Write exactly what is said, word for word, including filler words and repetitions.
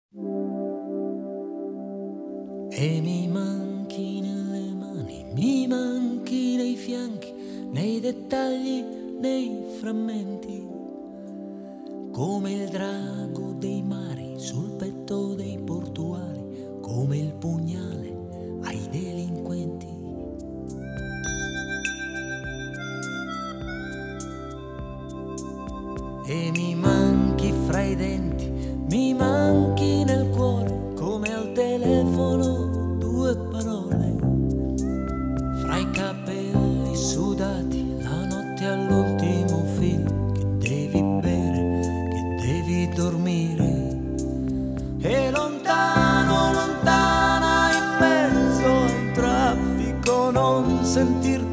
E mi manchi nelle mani, mi manchi nei fianchi, nei dettagli, nei frammenti, come il drago dei mari sul petto dei portuali, come il pugnale ai delinquenti. E mi manchi fra i denti, mi manchi nel cuore, come al telefono due parole, fra i capelli sudati, la notte all'ultimo film, che devi bere, che devi dormire, e lontano, lontana in mezzo al traffico non sentirti